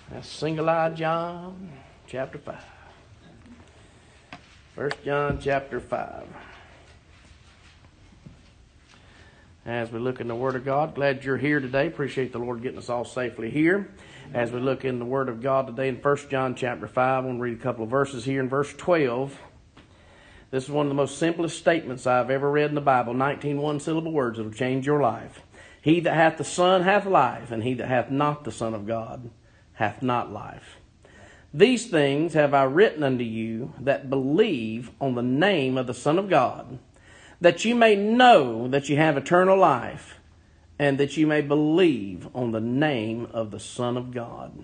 That's Single-Eyed John, chapter 5. 1 John, chapter 5. As we look in the Word of God, glad you're here today. Appreciate the Lord getting us all safely here. As we look in the Word of God today in 1 John, chapter 5, I want to read a couple of verses here in verse 12. This is one of the most simplest statements I've ever read in the Bible. 19 one-syllable words that will change your life. He that hath the Son hath life, and he that hath not the Son of God hath not life. These things have I written unto you that believe on the name of the Son of God, that you may know that you have eternal life, and that you may believe on the name of the Son of God.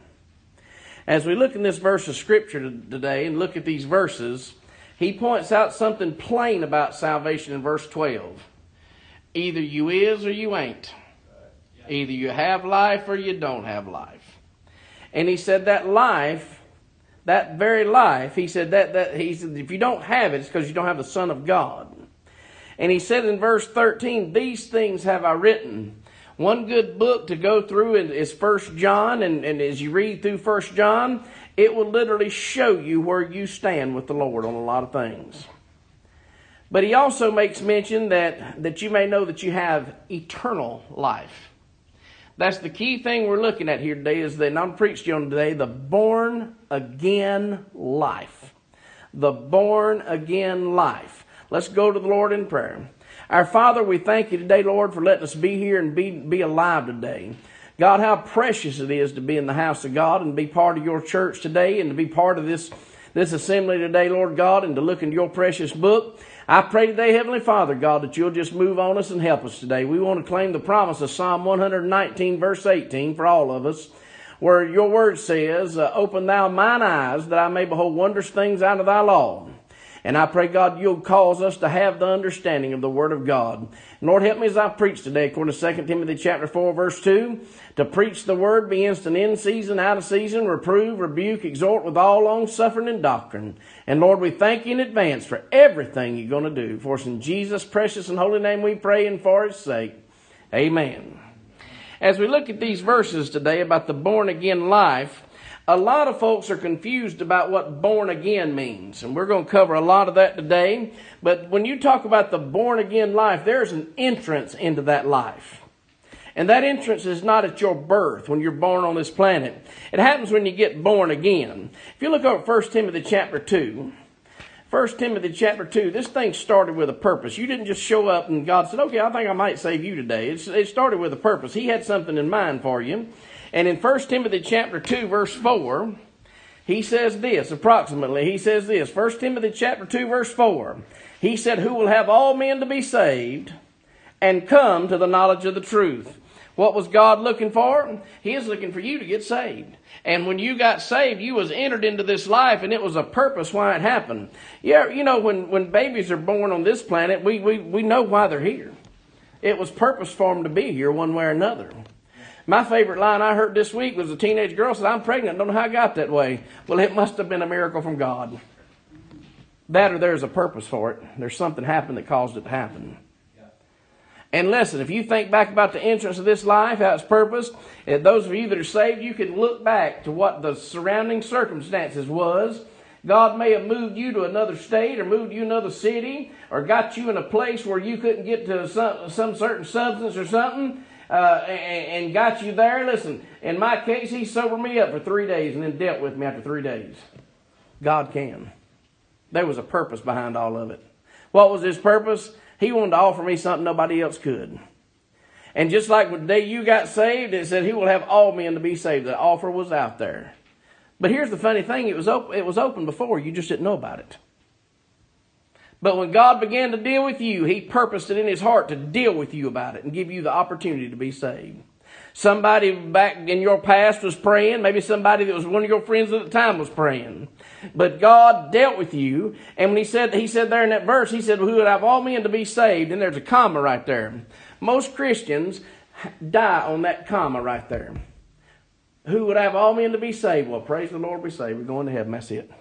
As we look in this verse of Scripture today and look at these verses, he points out something plain about salvation in verse 12. Either you is or you ain't. Either you have life or you don't have life. And he said that life, that very life, he said he said if you don't have it, it's because you don't have the Son of God. And he said in verse 13, these things have I written. One good book to go through is 1 John, and as you read through 1 John, it will literally show you where you stand with the Lord on a lot of things. But he also makes mention that you may know that you have eternal life. That's the key thing we're looking at here today, is that, and I'm preaching on today, the born again life. The born again life. Let's go to the Lord in prayer. Our Father, we thank you today, Lord, for letting us be here and be alive today. God, how precious it is to be in the house of God and be part of your church today and to be part of this assembly today, Lord God, and to look into your precious book. I pray today, Heavenly Father, God, that you'll just move on us and help us today. We want to claim the promise of Psalm 119, verse 18 for all of us, where your word says, open thou mine eyes that I may behold wondrous things out of thy law. And I pray, God, you'll cause us to have the understanding of the Word of God. And Lord, help me as I preach today, according to 2 Timothy chapter 4, verse 2, to preach the Word, be instant in season, out of season, reprove, rebuke, exhort with all long-suffering and doctrine. And Lord, we thank you in advance for everything you're going to do. For us in Jesus' precious and holy name we pray, and for his sake. Amen. As we look at these verses today about the born-again life, a lot of folks are confused about what born again means, and we're going to cover a lot of that today. But when you talk about the born again life, there's an entrance into that life. And that entrance is not at your birth when you're born on this planet. It happens when you get born again. If you look over 1 Timothy chapter 2, 1 Timothy chapter 2, this thing started with a purpose. You didn't just show up and God said, okay, I think I might save you today. It started with a purpose. He had something in mind for you. And in 1 Timothy chapter 2, verse 4, he says this, approximately. He says this, 1 Timothy chapter 2, verse 4. He said, who will have all men to be saved and come to the knowledge of the truth. What was God looking for? He is looking for you to get saved. And when you got saved, you was entered into this life, and it was a purpose why it happened. Yeah, you know, when babies are born on this planet, we know why they're here. It was purpose for them to be here one way or another. My favorite line I heard this week was a teenage girl said, I'm pregnant, don't know how I got that way. Well, it must have been a miracle from God. That or there's a purpose for it. There's something happened that caused it to happen. And listen, if you think back about the entrance of this life, how it's purposed, those of you that are saved, you can look back to what the surrounding circumstances was. God may have moved you to another state or moved you to another city or got you in a place where you couldn't get to some certain substance or something. And got you there. Listen, in my case, he sobered me up for 3 days and then dealt with me after 3 days. God can. There was a purpose behind all of it. What was his purpose? He wanted to offer me something nobody else could. And just like the day you got saved, it said he will have all men to be saved. The offer was out there. But here's the funny thing. It was open before. You just didn't know about it. But when God began to deal with you, he purposed it in his heart to deal with you about it and give you the opportunity to be saved. Somebody back in your past was praying. Maybe somebody that was one of your friends at the time was praying. But God dealt with you. And when he said there in that verse, he said, who would have all men to be saved? And there's a comma right there. Most Christians die on that comma right there. Who would have all men to be saved? Well, praise the Lord, be saved. We're going to heaven. That's it.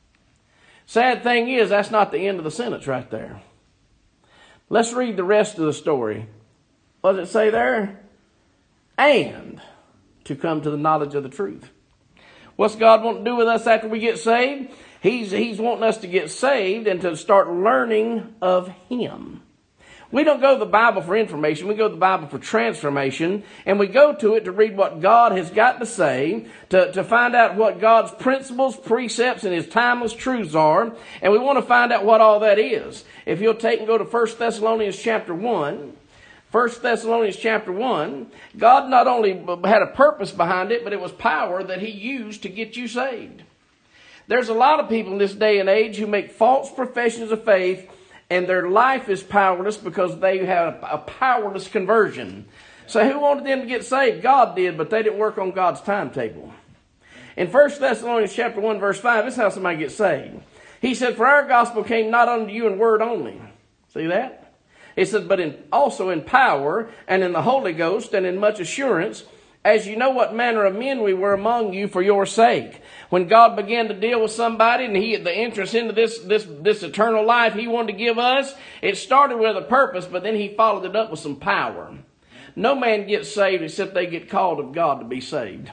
Sad thing is, that's not the end of the sentence right there. Let's read the rest of the story. What does it say there? And to come to the knowledge of the truth. What's God want to do with us after we get saved? He's wanting us to get saved and to start learning of Him. We don't go to the Bible for information. We go to the Bible for transformation. And we go to it to read what God has got to say, to find out what God's principles, precepts, and His timeless truths are. And we want to find out what all that is. If you'll take and go to 1 Thessalonians chapter 1. 1 Thessalonians chapter 1, God not only had a purpose behind it, but it was power that He used to get you saved. There's a lot of people in this day and age who make false professions of faith, and their life is powerless because they have a powerless conversion. So who wanted them to get saved? God did, but they didn't work on God's timetable. In 1 Thessalonians chapter 1, verse 5, this is how somebody gets saved. He said, "For our gospel came not unto you in word only." See that? He said, "But also in power, and in the Holy Ghost, and in much assurance, as you know what manner of men we were among you for your sake." When God began to deal with somebody, and the entrance into this eternal life He wanted to give us, it started with a purpose, but then He followed it up with some power. No man gets saved except they get called of God to be saved.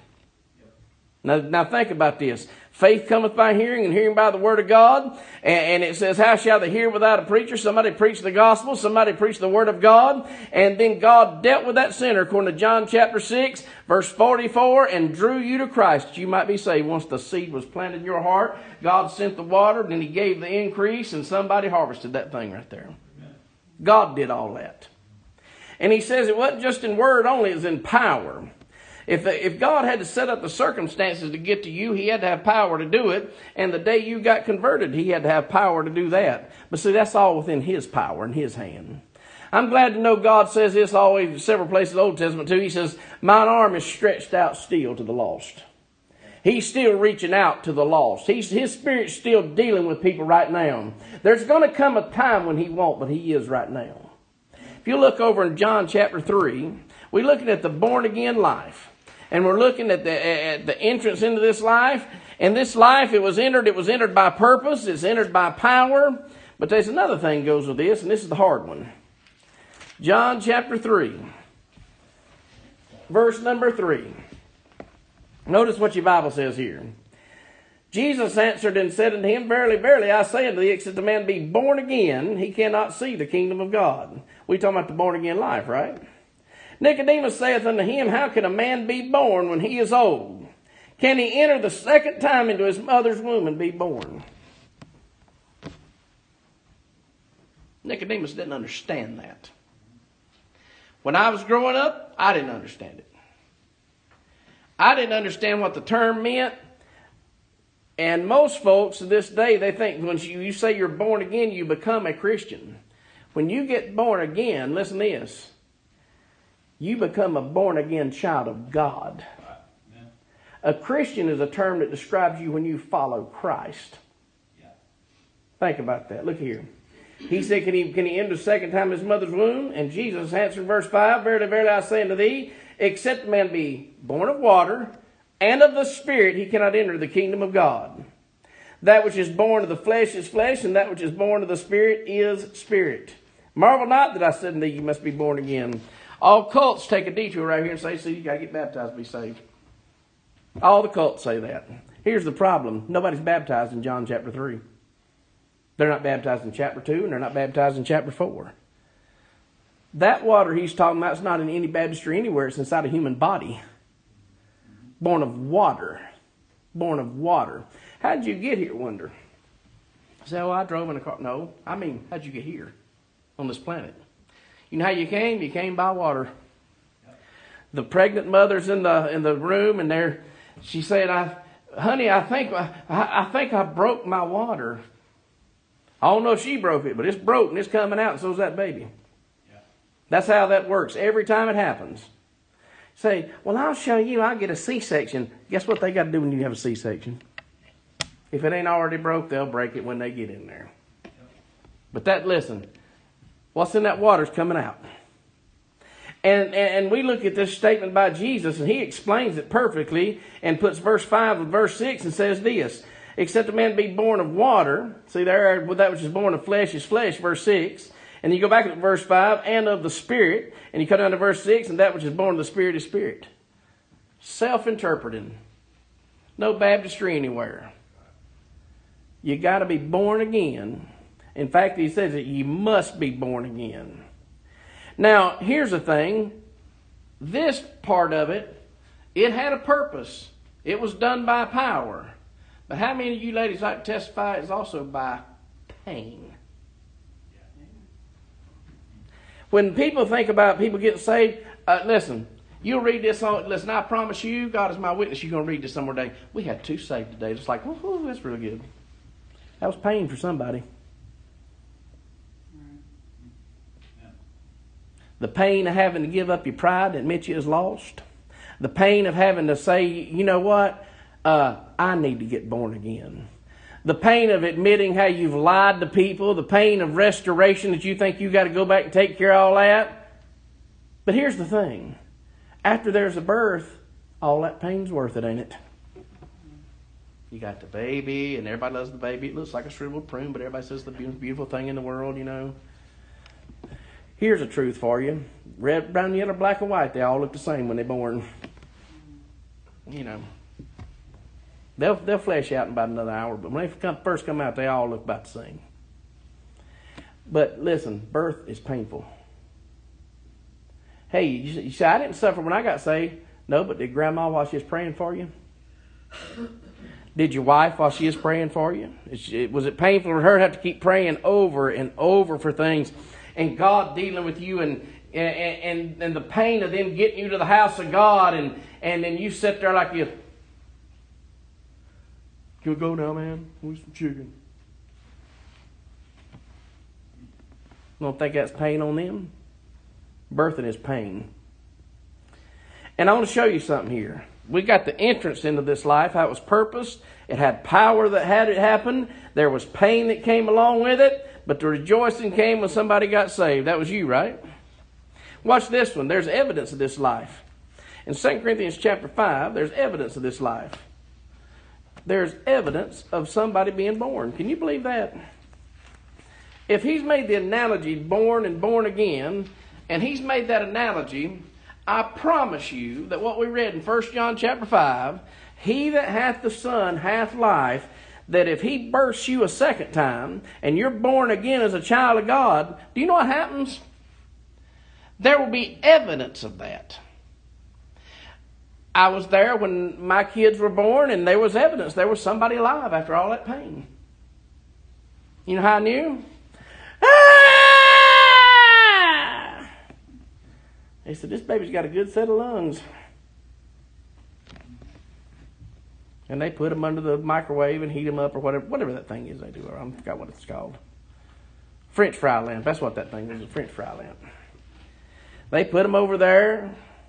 Now think about this. Faith cometh by hearing, and hearing by the word of God. And it says, how shall they hear without a preacher? Somebody preached the gospel. Somebody preached the word of God. And then God dealt with that sinner, according to John chapter 6, verse 44, and drew you to Christ, that you might be saved. Once the seed was planted in your heart, God sent the water, then He gave the increase, and somebody harvested that thing right there. God did all that. And He says it wasn't just in word only, it was in power. If God had to set up the circumstances to get to you, He had to have power to do it. And the day you got converted, He had to have power to do that. But see, that's all within His power and His hand. I'm glad to know God says this always, several places in the Old Testament too. He says, "Mine arm is stretched out still to the lost." He's still reaching out to the lost. His Spirit's still dealing with people right now. There's going to come a time when He won't, but He is right now. If you look over in John chapter 3, we're looking at the born-again life. And we're looking at the entrance into this life. And this life, it was entered by purpose. It's entered by power. But there's another thing goes with this, and this is the hard one. John chapter 3, verse number 3. Notice what your Bible says here. Jesus answered and said unto him, "Verily, verily, I say unto thee, except a man be born again, he cannot see the kingdom of God." We're talking about the born-again life, right? Nicodemus saith unto him, "How can a man be born when he is old? Can he enter the second time into his mother's womb and be born?" Nicodemus didn't understand that. When I was growing up, I didn't understand it. I didn't understand what the term meant. And most folks to this day, they think when you say you're born again, you become a Christian. When you get born again, listen to this. You become a born-again child of God. A Christian is a term that describes you when you follow Christ. Think about that. Look here. He said, can he enter the second time in his mother's womb? And Jesus answered in verse 5, "Verily, verily, I say unto thee, except a man be born of water and of the Spirit, he cannot enter the kingdom of God. That which is born of the flesh is flesh, and that which is born of the Spirit is spirit. Marvel not that I said unto thee, you must be born again." All cults take a detour right here and say, "See, you got to get baptized to be saved." All the cults say that. Here's the problem. Nobody's baptized in John chapter 3. They're not baptized in chapter 2, and they're not baptized in chapter 4. That water he's talking about is not in any baptistry anywhere. It's inside a human body. Born of water. Born of water. How'd you get here, wonder? Say, "Oh, I drove in a car." No, I mean, how'd you get here on this planet? You know how you came? You came by water. The pregnant mother's in the room, and she said, "Honey, I think I broke my water." I don't know if she broke it, but it's broke and it's coming out, and so's that baby. Yeah. That's how that works every time it happens. Say, "Well, I'll show you. I'll get a C-section." Guess what they got to do when you have a C-section? If it ain't already broke, they'll break it when they get in there. Yep. But listen. What's in that water is coming out. And we look at this statement by Jesus, and He explains it perfectly and puts verse 5 and verse 6 and says this, "Except a man be born of water," see there, with that which is born of flesh is flesh, verse 6. And you go back to verse 5, "and of the Spirit," and you cut down to verse 6, "and that which is born of the Spirit is spirit." Self-interpreting. no baptistry anywhere. You got to be born again. In fact, he says that you must be born again. Now, here's the thing. This part of it, it had a purpose. It was done by power. But how many of you ladies like to testify it's also by pain? When people think about people getting saved, listen, you'll read this on, listen, I promise you, God is my witness, you're going to read this some more day. We had 2 saved today. It's like, oh, that's really good. That was pain for somebody. The pain of having to give up your pride and admit you is lost. The pain of having to say, you know what? I need to get born again. The pain of admitting how you've lied to people. The pain of restoration that you think you got to go back and take care of all that. But here's the thing. After there's a birth, all that pain's worth it, ain't it? You got the baby, and everybody loves the baby. It looks like a shriveled prune, but everybody says it's the most beautiful thing in the world, you know. Here's a truth for you. Red, brown, yellow, black, and white, they all look the same when they're born. You know. They'll flesh out in about another hour, but when they first come out, they all look about the same. But listen, birth is painful. Hey, you say, I didn't suffer when I got saved. No, but did Grandma while she was praying for you? Did your wife while she was praying for you? Was it painful for her to have to keep praying over and over for things? And God dealing with you and the pain of them getting you to the house of God and then you sit there like you... Can we go now, man? We some chicken. Don't think that's pain on them? Birthing is pain. And I want to show you something here. We got the entrance into this life, how it was purposed. It had power that had it happen. There was pain that came along with it. But the rejoicing came when somebody got saved. That was you, right? Watch this one. There's evidence of this life. In 2 Corinthians chapter 5, there's evidence of this life. There's evidence of somebody being born. Can you believe that? If he's made the analogy born and born again, and he's made that analogy, I promise you that what we read in 1 John chapter 5, he that hath the Son hath life, that if he births you a second time, and you're born again as a child of God, do you know what happens? There will be evidence of that. I was there when my kids were born, and there was evidence. There was somebody alive after all that pain. You know how I knew? Ah! They said, this baby's got a good set of lungs. And they put them under the microwave and heat them up or whatever that thing is they do. I forgot what it's called. French fry lamp. That's what that thing is, a French fry lamp. They put them over there.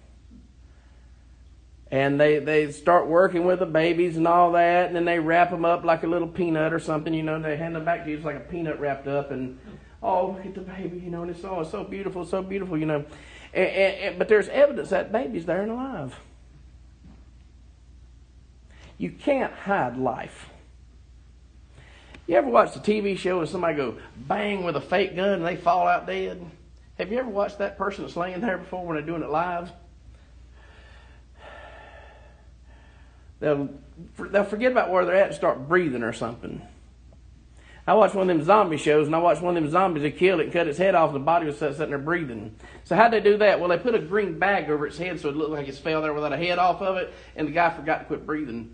And they start working with the babies and all that. And then they wrap them up like a little peanut or something, you know. And they hand them back to you. It's like a peanut wrapped up. And, oh, look at the baby, you know. And it's so beautiful, you know. But there's evidence that baby's there and alive. You can't hide life. You ever watched a TV show and somebody go bang with a fake gun and they fall out dead? Have you ever watched that person that's laying there before when they're doing it live? They'll forget about where they're at and start breathing or something. I watched one of them zombie shows, and I watched one of them zombies that killed it and cut its head off, and the body was sitting there breathing. So how'd they do that? Well, they put a green bag over its head so it looked like it fell there without a head off of it, and the guy forgot to quit breathing.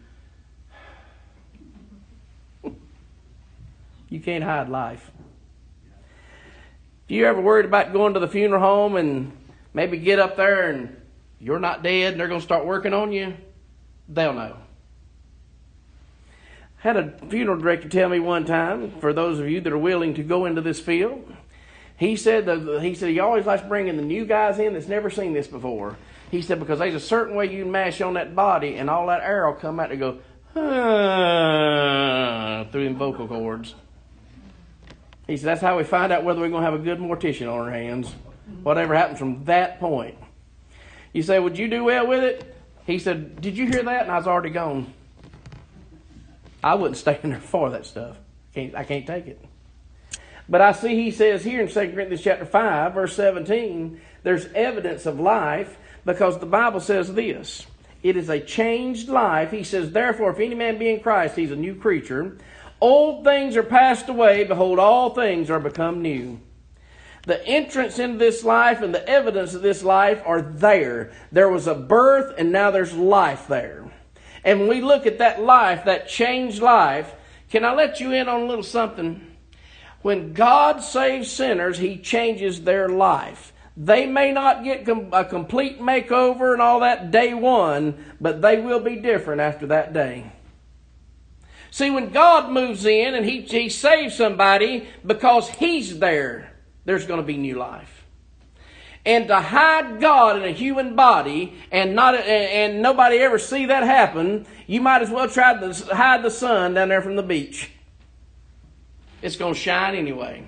You can't hide life. If you ever worried about going to the funeral home and maybe get up there and you're not dead and they're going to start working on you, they'll know. Had a funeral director tell me one time, for those of you that are willing to go into this field, he said he always likes bringing the new guys in that's never seen this before. He said because there's a certain way you mash on that body and all that air will come out and go through them vocal cords. He said that's how we find out whether we're going to have a good mortician on our hands. Whatever happens from that point. You say, would you do well with it? He said, did you hear that? And I was already gone. I wouldn't stay in there for that stuff. I can't take it. But I see he says here in 2 Corinthians chapter 5, verse 17, there's evidence of life because the Bible says this. It is a changed life. He says, therefore, if any man be in Christ, he's a new creature. Old things are passed away. Behold, all things are become new. The entrance into this life and the evidence of this life are there. There was a birth and now there's life there. And when we look at that life, that changed life, can I let you in on a little something? When God saves sinners, He changes their life. They may not get a complete makeover and all that day one, but they will be different after that day. See, when God moves in and He saves somebody because He's there, there's going to be new life. And to hide God in a human body and nobody ever see that happen, you might as well try to hide the sun down there from the beach. It's going to shine anyway.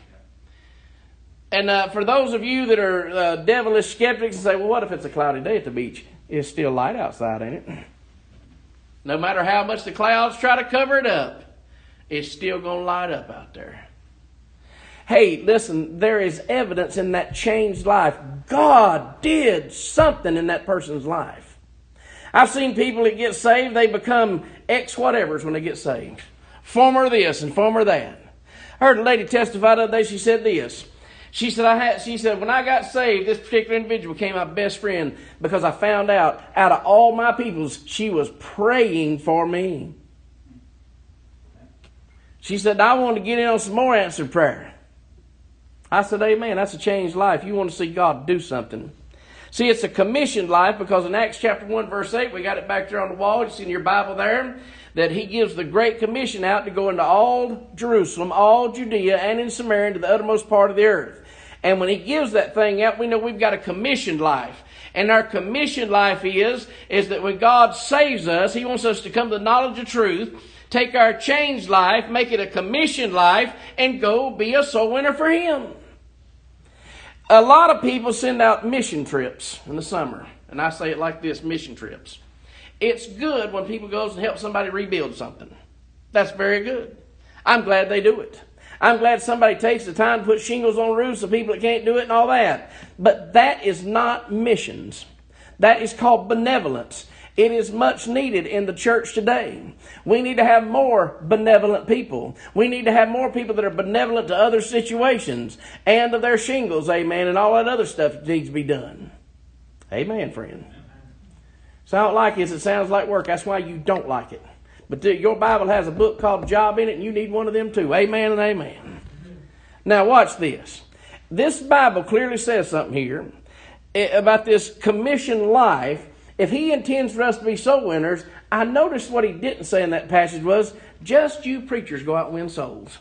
And for those of you that are devilish skeptics and say, well, what if it's a cloudy day at the beach? It's still light outside, ain't it? No matter how much the clouds try to cover it up, it's still going to light up out there. Hey, listen, there is evidence in that changed life. God did something in that person's life. I've seen people that get saved, they become ex-whatevers when they get saved. Former this and former that. I heard a lady testify the other day, she said this. She said, when I got saved, this particular individual became my best friend because I found out of all my peoples, she was praying for me. She said, I want to get in on some more answered prayer. I said, amen, that's a changed life. You want to see God do something. See, it's a commissioned life because in Acts chapter 1, verse 8, we got it back there on the wall. You see in your Bible there that He gives the Great Commission out to go into all Jerusalem, all Judea, and in Samaria, and to the uttermost part of the earth. And when He gives that thing out, we know we've got a commissioned life. And our commissioned life is that when God saves us, He wants us to come to the knowledge of truth, take our changed life, make it a commissioned life, and go be a soul winner for Him. A lot of people send out mission trips in the summer. And I say it like this, mission trips. It's good when people go and help somebody rebuild something. That's very good. I'm glad they do it. I'm glad somebody takes the time to put shingles on roofs of people that can't do it and all that. But that is not missions. That is called benevolence. It is much needed in the church today. We need to have more benevolent people. We need to have more people that are benevolent to other situations and to their shingles, amen, and all that other stuff that needs to be done. Amen, friend. So I don't like it. It sounds like work. That's why you don't like it. But your Bible has a book called Job in it, and you need one of them too. Amen and amen. Now watch this. This Bible clearly says something here about this commissioned life. If He intends for us to be soul winners, I noticed what He didn't say in that passage was, just you preachers go out and win souls.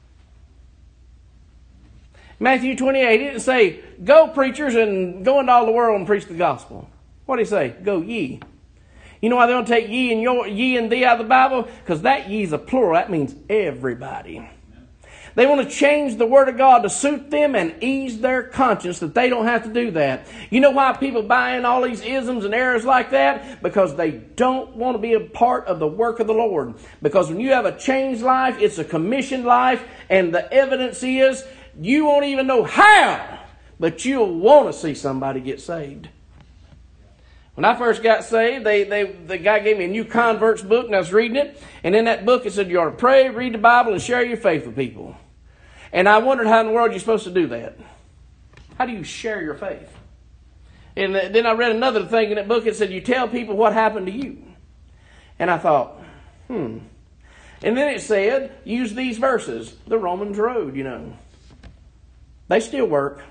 Matthew 28, He didn't say, go preachers and go into all the world and preach the gospel. What did He say? Go ye. You know why they don't take ye and thee out of the Bible? Because that ye is a plural. That means everybody. They want to change the Word of God to suit them and ease their conscience that they don't have to do that. You know why people buy in all these isms and errors like that? Because they don't want to be a part of the work of the Lord. Because when you have a changed life, it's a commissioned life, and the evidence is you won't even know how, but you'll want to see somebody get saved. When I first got saved, the guy gave me a new converts book, and I was reading it. And in that book, it said you ought to pray, read the Bible, and share your faith with people. And I wondered how in the world you're supposed to do that. How do you share your faith? And then I read another thing in that book. It said you tell people what happened to you. And I thought, And then it said, use these verses. The Romans Road, you know. They still work.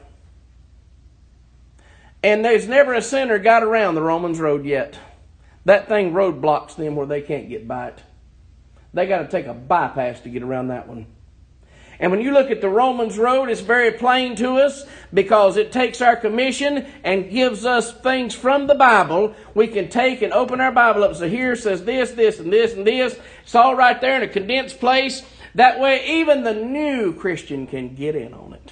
And there's never a sinner got around the Romans Road yet. That thing roadblocks them where they can't get by it. They got to take a bypass to get around that one. And when you look at the Romans Road, it's very plain to us because it takes our commission and gives us things from the Bible. We can take and open our Bible up. So here it says this, this, and this, and this. It's all right there in a condensed place. That way even the new Christian can get in on it.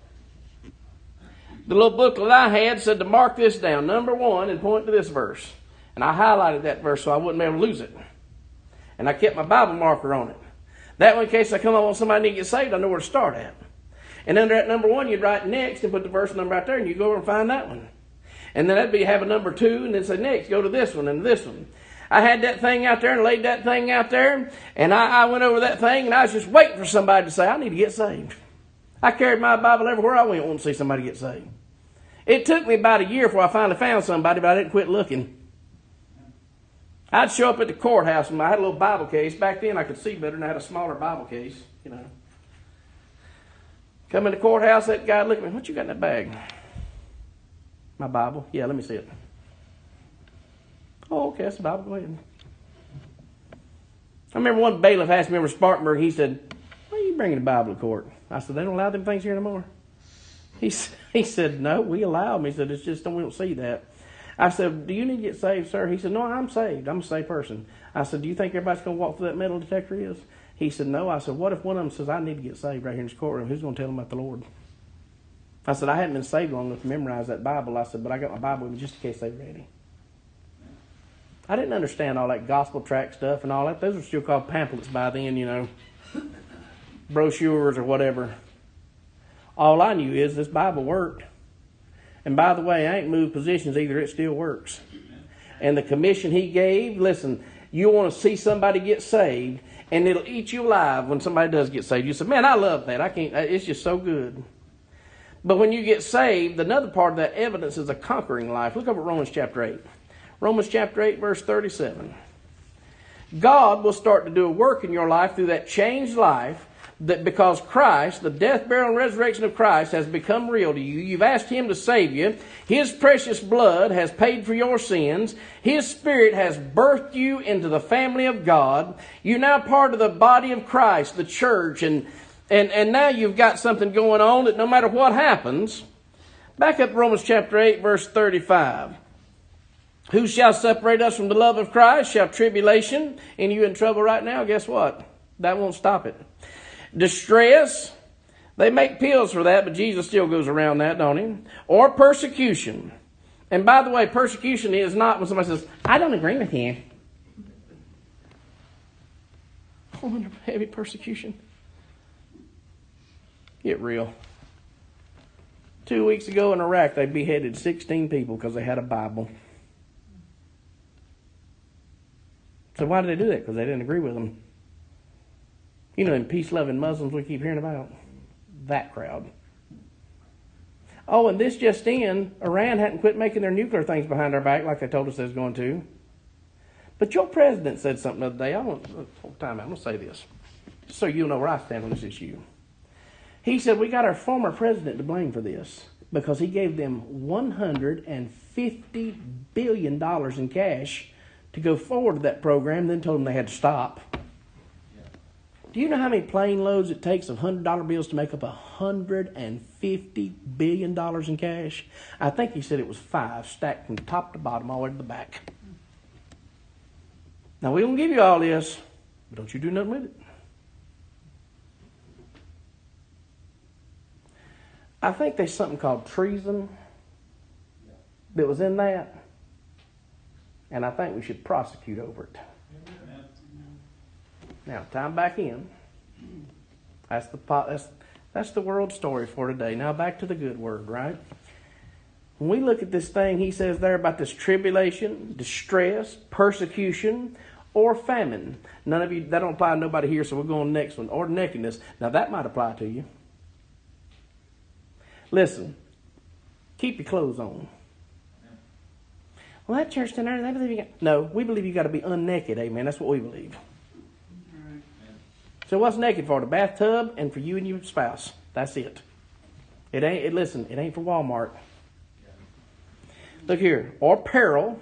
The little booklet I had said to mark this down, number 1, and point to this verse. And I highlighted that verse so I wouldn't be able to lose it. And I kept my Bible marker on it. That way, in case I come up on somebody need to get saved, I know where to start at. And under that number 1, you'd write next and put the verse number right there, and you go over and find that one. And then that'd be have a number 2, and then say, next, go to this one and this one. I had that thing out there and laid that thing out there, and I went over that thing, and I was just waiting for somebody to say, I need to get saved. I carried my Bible everywhere I went wanting to see somebody get saved. It took me about a year before I finally found somebody, but I didn't quit looking. I'd show up at the courthouse, and I had a little Bible case. Back then I could see better, and I had a smaller Bible case, you know. Come in the courthouse, that guy looked at me, what you got in that bag? My Bible? Yeah, let me see it. Oh, okay, that's the Bible. Go ahead. I remember one bailiff asked me over Spartanburg, he said, why are you bringing the Bible to court? I said, they don't allow them things here anymore. He said, no, we allow them. He said, it's just we don't see that. I said, do you need to get saved, sir? He said, no, I'm saved. I'm a saved person. I said, do you think everybody's going to walk through that metal detector is? He said, no. I said, what if one of them says, I need to get saved right here in this courtroom? Who's going to tell them about the Lord? I said, I hadn't been saved long enough to memorize that Bible. I said, but I got my Bible with me just in case they're ready. I didn't understand all that gospel tract stuff and all that. Those were still called pamphlets by then, you know, brochures or whatever. All I knew is this Bible worked. And by the way, I ain't moved positions either. It still works. And the commission he gave, listen, you want to see somebody get saved, and it'll eat you alive when somebody does get saved. You say, man, I love that. It's just so good. But when you get saved, another part of that evidence is a conquering life. Look over at Romans chapter 8. Romans chapter 8, verse 37. God will start to do a work in your life through that changed life, that because Christ, the death, burial, and resurrection of Christ has become real to you. You've asked Him to save you. His precious blood has paid for your sins. His Spirit has birthed you into the family of God. You're now part of the body of Christ, the church, and now you've got something going on that no matter what happens. Back up Romans chapter 8, verse 35. Who shall separate us from the love of Christ? Shall tribulation? And you in trouble right now? Guess what? That won't stop it. Distress. They make pills for that, but Jesus still goes around that, don't he? Or persecution. And by the way, persecution is not when somebody says, I don't agree with you. Oh, under heavy persecution. Get real. 2 weeks ago in Iraq, they beheaded 16 people because they had a Bible. So why did they do that? Because they didn't agree with them. You know, them peace-loving Muslims we keep hearing about. That crowd. Oh, and this just in, Iran hadn't quit making their nuclear things behind our back like they told us they was going to. But your president said something the other day. I'm going to say this, just so you'll know where I stand on this issue. He said, we got our former president to blame for this because he gave them $150 billion in cash to go forward to that program, then told them they had to stop. Do you know how many plane loads it takes of $100 bills to make up $150 billion in cash? I think he said it was 5 stacked from top to bottom all the way to the back. Now, we don't give you all this, but don't you do nothing with it. I think there's something called treason that was in that, and I think we should prosecute over it. Now, time back in. That's the world story for today. Now, back to the good word, right? When we look at this thing, he says there about this tribulation, distress, persecution, or famine. None of you, that don't apply to nobody here, so we'll go on the next one. Or nakedness. Now, that might apply to you. Listen, keep your clothes on. Well, that church down there, they believe you got... No, we believe you got to be unnaked, amen. That's what we believe. So what's naked for? The bathtub and for you and your spouse. That's it. Listen, it ain't for Walmart. Look here. Or peril,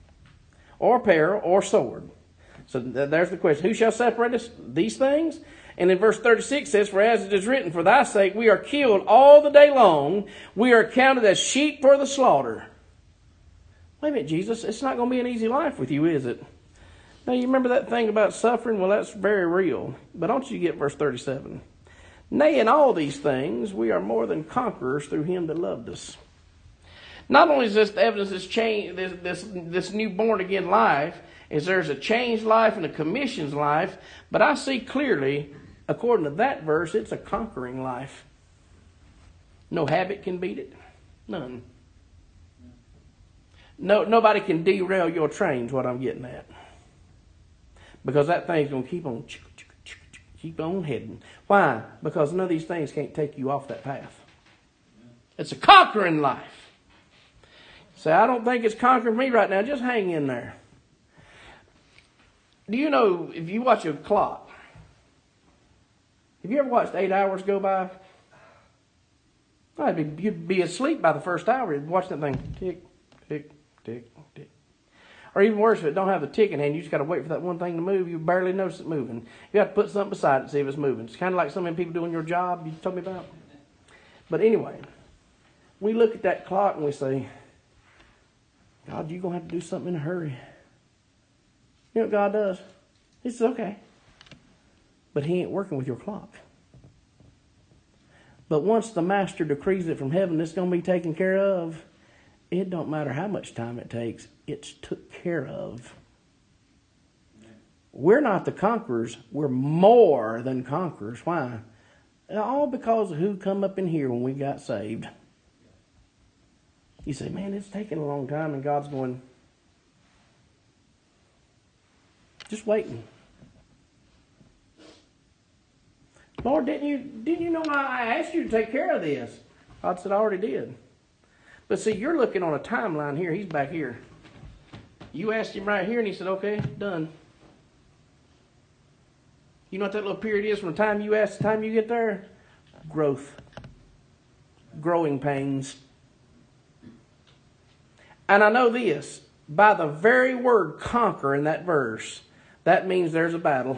or sword. So there's the question. Who shall separate us? These things? And in verse 36 says, for as it is written, for thy sake we are killed all the day long. We are counted as sheep for the slaughter. Wait a minute, Jesus. It's not going to be an easy life with you, is it? Now, you remember that thing about suffering? Well, that's very real. But don't you get verse 37. Nay, in all these things, we are more than conquerors through him that loved us. Not only is this the evidence this change, this new born-again life, is there's a changed life and a commissioned life, but I see clearly, according to that verse, it's a conquering life. No habit can beat it. None. Nobody can derail your train, is what I'm getting at. Because that thing's going to keep on heading. Why? Because none of these things can't take you off that path. It's a conquering life. Say, I don't think it's conquering me right now. Just hang in there. Do you know, if you watch a clock, have you ever watched 8 hours go by? You'd be asleep by the first hour. You'd watch that thing tick, tick, tick, tick. Or even worse, if it don't have the tick in hand, you just got to wait for that one thing to move. You barely notice it moving. You have to put something beside it to see if it's moving. It's kind of like some of the people doing your job you told me about. But anyway, we look at that clock and we say, God, you're going to have to do something in a hurry. You know what God does? He says, okay. But he ain't working with your clock. But once the master decrees it from heaven, it's going to be taken care of. It don't matter how much time it takes. It's took care of. We're not the conquerors. We're more than conquerors. Why? All because of who come up in here when we got saved. You say, man, it's taking a long time, and God's going, just waiting. Lord, didn't you know I asked you to take care of this? God said, I already did. But see, you're looking on a timeline here. He's back here. You asked him right here, and he said, okay, done. You know what that little period is from the time you ask to the time you get there? Growth. Growing pains. And I know this. By the very word conquer in that verse, that means there's a battle.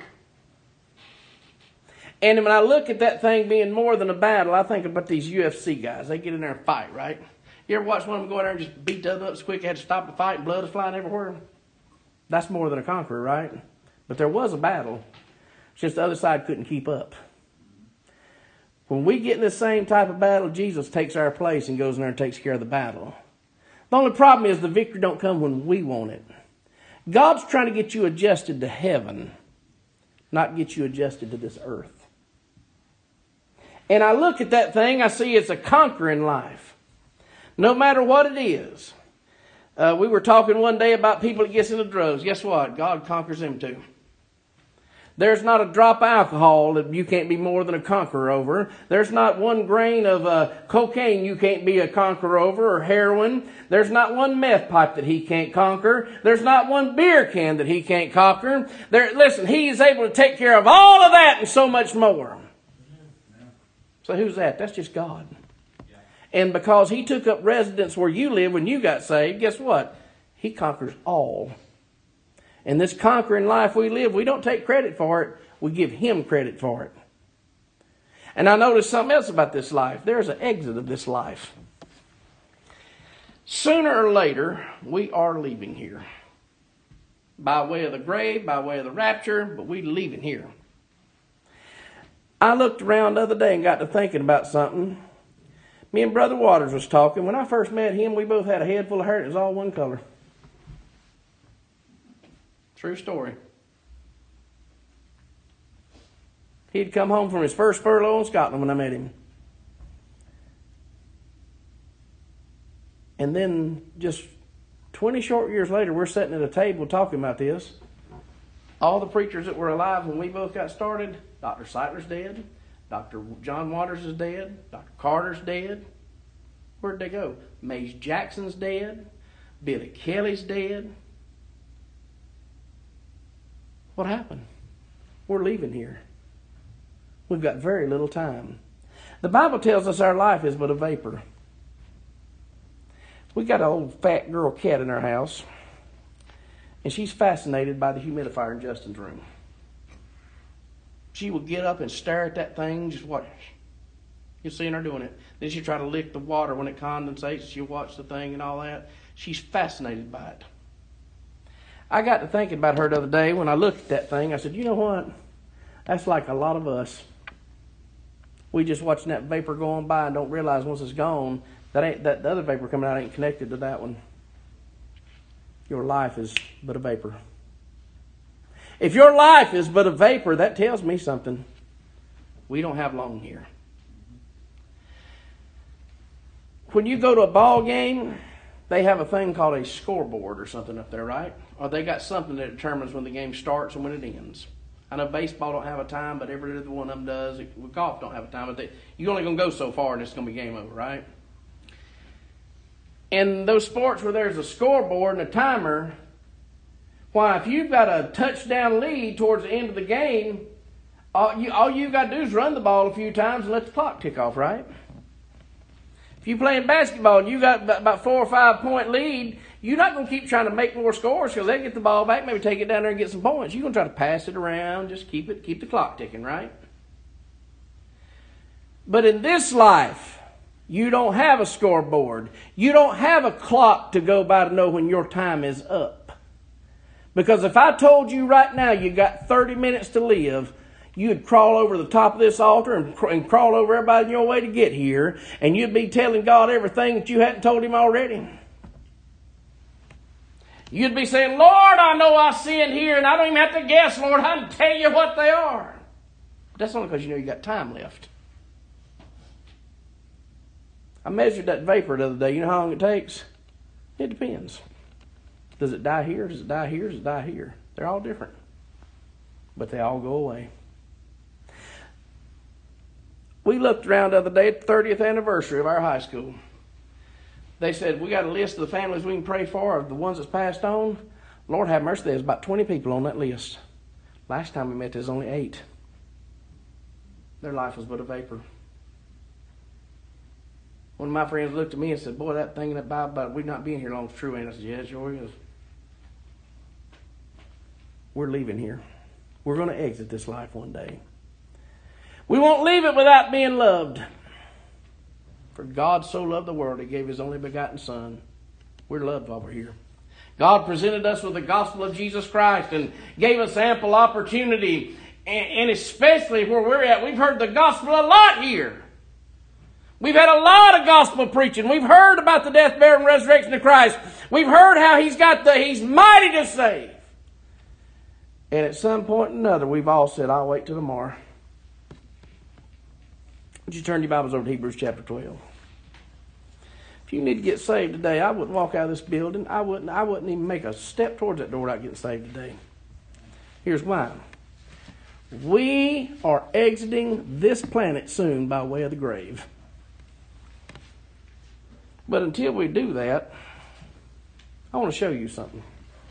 And when I look at that thing being more than a battle, I think about these UFC guys. They get in there and fight, right? You ever watch one of them go in there and just beat the other up so quick, had to stop the fight and blood is flying everywhere? That's more than a conqueror, right? But there was a battle. It's just the other side couldn't keep up. When we get in the same type of battle, Jesus takes our place and goes in there and takes care of the battle. The only problem is the victory don't come when we want it. God's trying to get you adjusted to heaven, not get you adjusted to this earth. And I look at that thing, I see it's a conquering life. No matter what it is. We were talking one day about people that gets into drugs. Guess what? God conquers them too. There's not a drop of alcohol that you can't be more than a conqueror over. There's not one grain of cocaine you can't be a conqueror over, or heroin. There's not one meth pipe that he can't conquer. There's not one beer can that he can't conquer. Listen, he is able to take care of all of that and so much more. So who's that? That's just God. And because he took up residence where you live when you got saved, guess what? He conquers all. And this conquering life we live, we don't take credit for it. We give him credit for it. And I noticed something else about this life. There's an exit of this life. Sooner or later, we are leaving here. By way of the grave, by way of the rapture, but we're leaving here. I looked around the other day and got to thinking about something. Me and Brother Waters was talking. When I first met him, we both had a head full of hair. It was all one color. True story. He'd come home from his first furlough in Scotland when I met him. And then just 20 short years later, we're sitting at a table talking about this. All the preachers that were alive when we both got started, Dr. Seitler's dead. Dr. John Waters is dead. Dr. Carter's dead. Where'd they go? Mays Jackson's dead. Billy Kelly's dead. What happened? We're leaving here. We've got very little time. The Bible tells us our life is but a vapor. We got an old fat girl cat in our house, and she's fascinated by the humidifier in Justin's room. She will get up and stare at that thing, just watch. You'll see her doing it. Then she'll try to lick the water when it condensates. She'll watch the thing and all that. She's fascinated by it. I got to thinking about her the other day when I looked at that thing. I said, you know what? That's like a lot of us. We just watching that vapor going by and don't realize once it's gone, that the other vapor coming out ain't connected to that one. Your life is but a vapor. If your life is but a vapor, that tells me something. We don't have long here. When you go to a ball game, they have a thing called a scoreboard or something up there, right? Or they got something that determines when the game starts and when it ends. I know baseball don't have a time, but every other one of them does. Golf don't have a time, but you're only going to go so far and it's going to be game over, right? In those sports where there's a scoreboard and a timer, why, if you've got a touchdown lead towards the end of the game, all you got to do is run the ball a few times and let the clock tick off, right? If you're playing basketball and you got about 4 or 5 point lead, you're not going to keep trying to make more scores because they get the ball back, maybe take it down there and get some points. You're going to try to pass it around, just keep the clock ticking, right? But in this life, you don't have a scoreboard. You don't have a clock to go by to know when your time is up. Because if I told you right now you got 30 minutes to live, you'd crawl over the top of this altar and crawl over everybody in your way to get here, and you'd be telling God everything that you hadn't told Him already. You'd be saying, Lord, I know I sinned here, and I don't even have to guess, Lord. I can tell you what they are. But that's only because you know you got time left. I measured that vapor the other day. You know how long it takes? It depends. Does it die here? Does it die here? Does it die here? They're all different. But they all go away. We looked around the other day at the 30th anniversary of our high school. They said, we got a list of the families we can pray for, of the ones that's passed on. Lord have mercy, there's about 20 people on that list. Last time we met, there's only 8. Their life was but a vapor. One of my friends looked at me and said, boy, that thing in that Bible about we not being here long is true, ain't it? I said, yeah, it sure is. We're leaving here. We're going to exit this life one day. We won't leave it without being loved. For God so loved the world, He gave His only begotten Son. We're loved while we're here. God presented us with the gospel of Jesus Christ and gave us ample opportunity. And especially where we're at, we've heard the gospel a lot here. We've had a lot of gospel preaching. We've heard about the death, burial, and resurrection of Christ. We've heard how He's mighty to save. And at some point or another, we've all said, I'll wait till tomorrow. Would you turn your Bibles over to Hebrews chapter 12? If you need to get saved today, I wouldn't walk out of this building. I wouldn't even make a step towards that door without getting saved today. Here's why. We are exiting this planet soon by way of the grave. But until we do that, I want to show you something.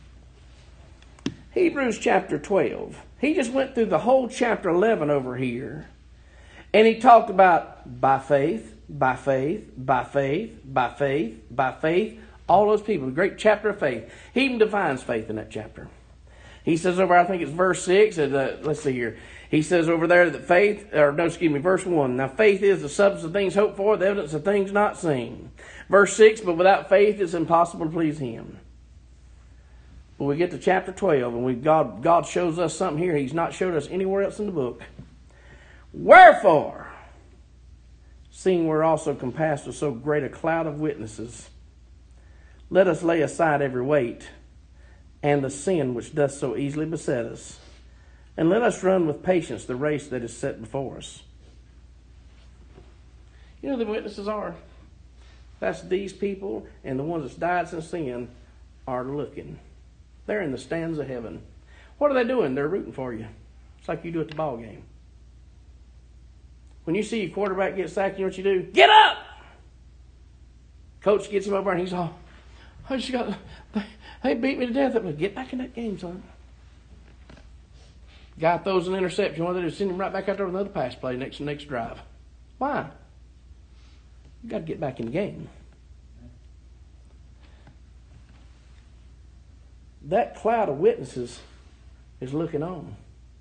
Hebrews chapter 12. He just went through the whole chapter 11 over here. And he talked about by faith, by faith, by faith, by faith, by faith. All those people, the great chapter of faith. He even defines faith in that chapter. He says over, I think it's verse 6. Let's see here. He says over there that verse 1. Now faith is the substance of things hoped for, the evidence of things not seen. Verse 6, but without faith it's impossible to please Him. When we get to chapter 12 and God shows us something here He's not showed us anywhere else in the book. Wherefore, seeing we're also compassed with so great a cloud of witnesses, let us lay aside every weight and the sin which doth so easily beset us, and let us run with patience the race that is set before us. You know who the witnesses are? That's these people, and the ones that's died since sin are looking. They're in the stands of heaven. What are they doing? They're rooting for you. It's like you do at the ball game. When you see your quarterback get sacked, you know what you do? Get up! Coach gets him over and he's all, they beat me to death. Get back in that game, son. Guy throws an interception. What they do? Send him right back out there with another pass play next drive. Why? You got to get back in the game. That cloud of witnesses is looking on.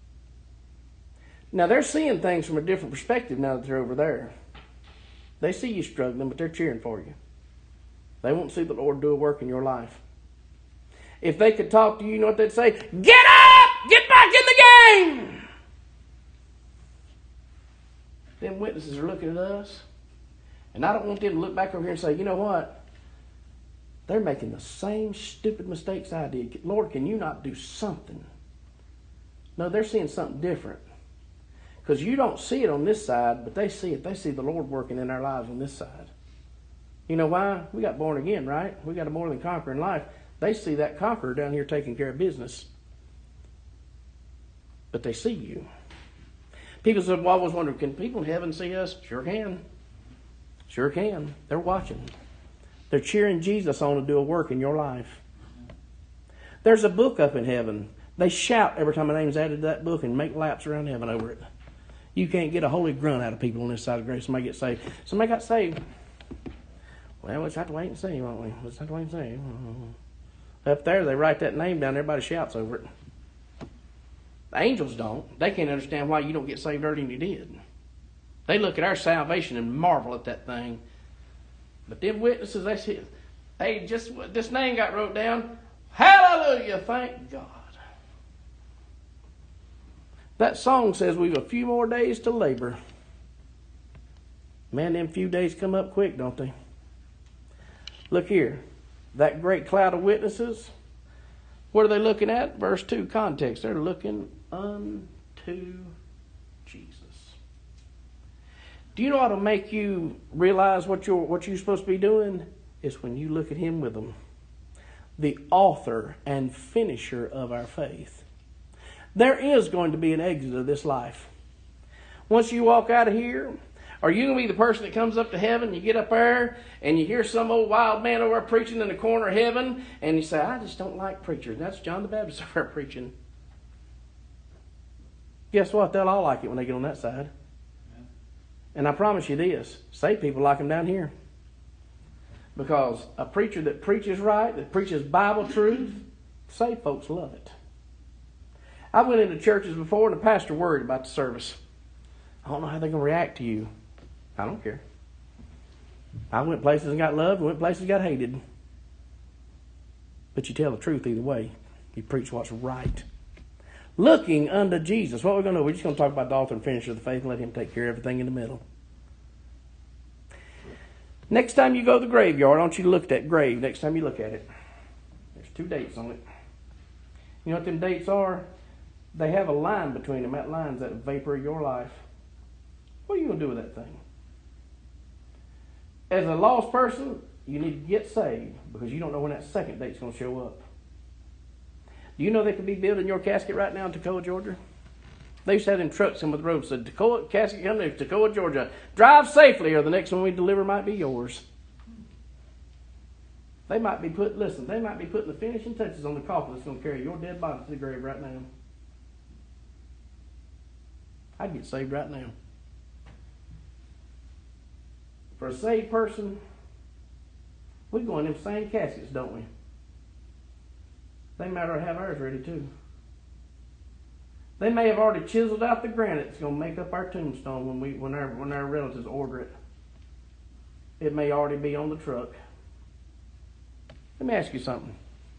Now, they're seeing things from a different perspective now that they're over there. They see you struggling, but they're cheering for you. They won't see the Lord do a work in your life. If they could talk to you, you know what they'd say? Get up! Get back in the game! Them witnesses are looking at us. And I don't want them to look back over here and say, you know what? They're making the same stupid mistakes I did. Lord, can you not do something? No, they're seeing something different. Because you don't see it on this side, but they see it. They see the Lord working in our lives on this side. You know why? We got born again, right? We got a more than conquering life. They see that conqueror down here taking care of business. But they see you. People said, well, I was wondering, can people in heaven see us? Sure can. Sure can. They're watching. They're cheering Jesus on to do a work in your life. There's a book up in heaven. They shout every time a name's added to that book and make laps around heaven over it. You can't get a holy grunt out of people on this side of grace. Somebody gets saved. Somebody got saved. Well, we'll just have to wait and see, won't we? We'll just have to wait and see. Up there, they write that name down. Everybody shouts over it. The angels don't. They can't understand why you don't get saved earlier than you did. They look at our salvation and marvel at that thing. But them witnesses, they say, hey, just this name got wrote down. Hallelujah, thank God. That song says we've a few more days to labor. Man, them few days come up quick, don't they? Look here. That great cloud of witnesses, what are they looking at? Verse 2, context. They're looking unto Jesus. Do you know how to make you realize what you're supposed to be doing? It's when you look at him with them. The author and finisher of our faith. There is going to be an exit of this life. Once you walk out of here, are you going to be the person that comes up to heaven, you get up there, and you hear some old wild man over there preaching in the corner of heaven, and you say, I just don't like preachers. That's John the Baptist over there preaching. Guess what? They'll all like it when they get on that side. Yeah. And I promise you this, saved people like them down here. Because a preacher that preaches right, that preaches Bible truth, saved folks love it. I went into churches before and the pastor worried about the service. I don't know how they're going to react to you. I don't care. I went places and got loved, went places and got hated. But you tell the truth either way. You preach what's right. Looking unto Jesus. What we're going to do, we're just going to talk about the author and finisher of the faith and let him take care of everything in the middle. Next time you go to the graveyard, I want you to look at that grave. Next time you look at it, there's 2 dates on it. You know what them dates are? They have a line between them. That line's that vapor of your life. What are you going to do with that thing? As a lost person, you need to get saved because you don't know when that second date's going to show up. Do you know they could be building your casket right now in Toccoa, Georgia? They used to have them trucks in with the road that said, Toccoa, casket coming to Toccoa, Georgia. Drive safely or the next one we deliver might be yours. They might be putting the finishing touches on the coffin that's going to carry your dead body to the grave right now. I'd get saved right now. For a saved person, we go in them same caskets, don't we? They might already have ours ready too. They may have already chiseled out the granite that's going to make up our tombstone when our relatives order it. It may already be on the truck. Let me ask you something.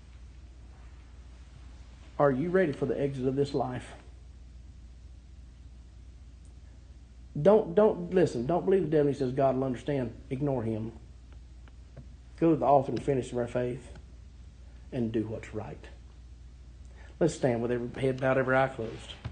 Are you ready for the exit of this life? Don't listen. Don't believe the devil. He says God will understand. Ignore him. Go to the author and finisher of our faith and do what's right. Let's stand with every head bowed, every eye closed.